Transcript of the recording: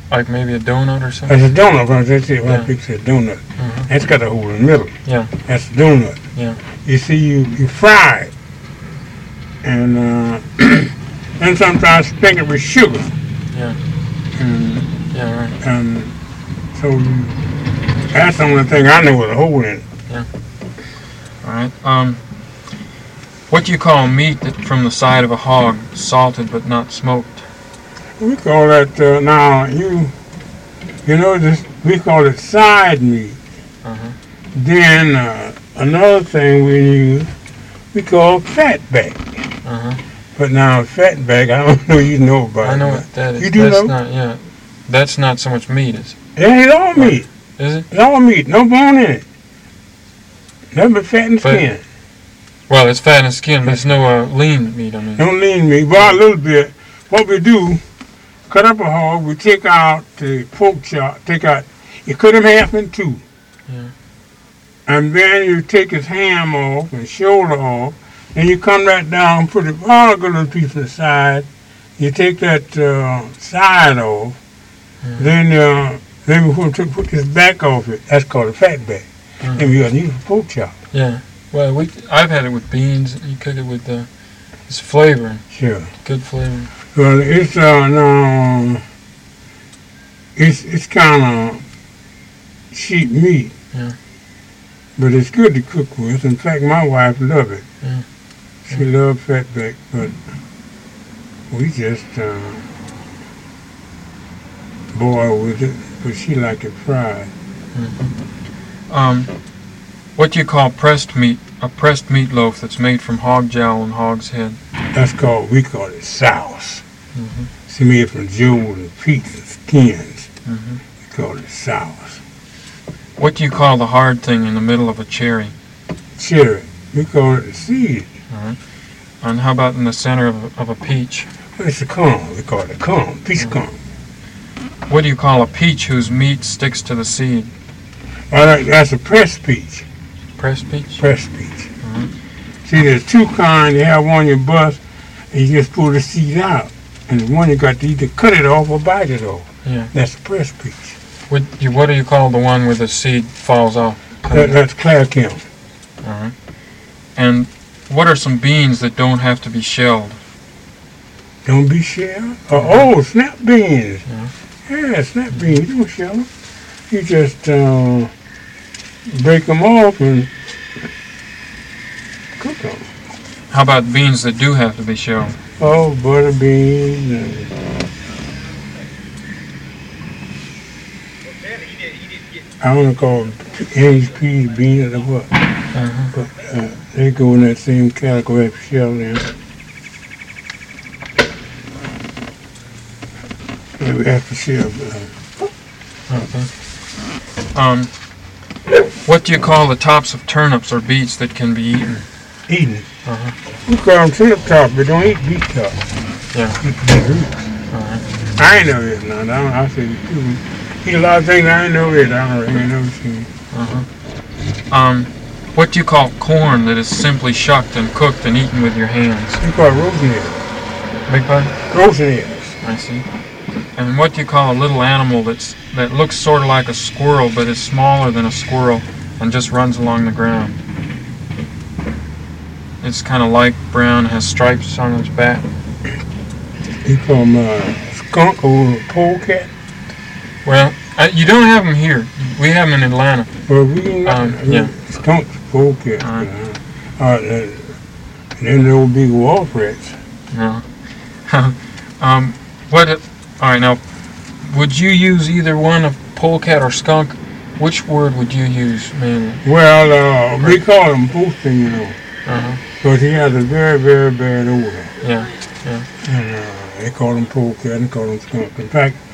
Like maybe a donut or something? That's a donut. When I fix a donut. That's got a hole in the middle. Yeah. That's a donut. Yeah. You see, you fry it. And then sometimes sprinkle it with sugar. Yeah. Yeah, right. And so that's the only thing I know with a hole in it. Yeah. All right. What do you call meat that from the side of a hog, salted but not smoked? We call that now you know this. We call it side meat. Then another thing we call fatback. But now fatback, I don't know you know about it. I know what that is. You do That's know? That's not so much meat, is it? Yeah, it's all meat. Is it? It's all meat, no bone in it. Nothing but fat and skin. Well, it's fat and skin, but it's no lean meat, I mean. No lean meat. Well, a little bit. What we do, cut up a hog, we take out the pork chop, you cut him half in two. Yeah. And then you take his ham off and shoulder off, and you come right down, put a little piece on the side. You take that side off, then we put this back off it. That's called a fat back. And we got to use a pork chop. Yeah. Well, I've had it with beans. You cook it with it's flavoring. Sure. Good flavor. Well, it's no, it's kind of cheap meat. Yeah. But it's good to cook with. In fact, my wife loves it. Yeah. She loves fatback, but we just boil with it. But she like it fried. What do you call pressed meat? A pressed meatloaf that's made from hog jowl and hog's head. We call it sauce. It's made from jewels and feet and skins. We call it sauce. What do you call the hard thing in the middle of a cherry? Cherry. We call it a seed. All right. And how about in the center of a peach? Well, it's a cone. We call it a cone, peach cone. What do you call a peach whose meat sticks to the seed? Well, that's a pressed peach. Pressed peach? Pressed peach. See, there's two kinds. You have one you bust, and you just pull the seed out. And the one you got to either cut it off or bite it off. Yeah. That's a pressed peach. What do you call the one where the seed falls off? That's claircamp. All right. And what are some beans that don't have to be shelled? Don't be shelled? Snap beans. Yeah, snap beans. You don't shell them. You just break them off and cook them. How about beans that do have to be shelled? Oh, butter beans and I don't call them English peas, beans, or what. But they go in that same category of shell then. Yeah, we have to shell. What do you call the tops of turnips or beets that can be eaten? Eaten? We call them turnip tops, but don't eat beet tops. Yeah. Eat beet roots. I ain't know it now. I say eat a lot of things I ain't know it. I don't really know seen. What do you call corn that is simply shucked and cooked and eaten with your hands? We call it roasting eggs. Beg pardon? Roasting eggs. I see. And what do you call a little animal that looks sort of like a squirrel but is smaller than a squirrel and just runs along the ground? It's kind of light brown, has stripes on its back. You call them skunk or polecat? Well, you don't have them here. We have them in Atlanta. Well, we yeah. Skunk, polecat. And then there will be wolf rats. No. All right, now, would you use either one of polecat or skunk? Which word would you use mainly? Well, we call them boosting, you know. Because he has a very, very bad odor. Yeah, yeah. And they call them polecat and call them skunk. In fact,